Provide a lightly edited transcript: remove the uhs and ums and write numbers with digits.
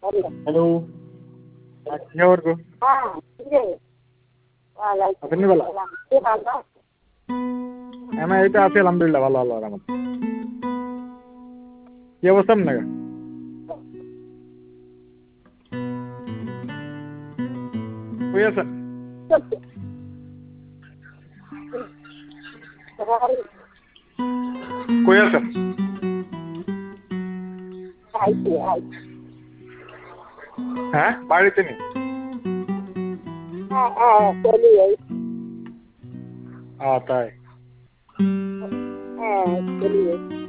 Hello কি খবর গো? আপনি বলো। আমি এই তো আছি আলহামদুলিল্লাহ ভালো আল্লাহর রহমতে। কি অবস্থা আপনার? কই আছেন? কই আছেন? হ্যাঁ বাড়িতে নেই। তাই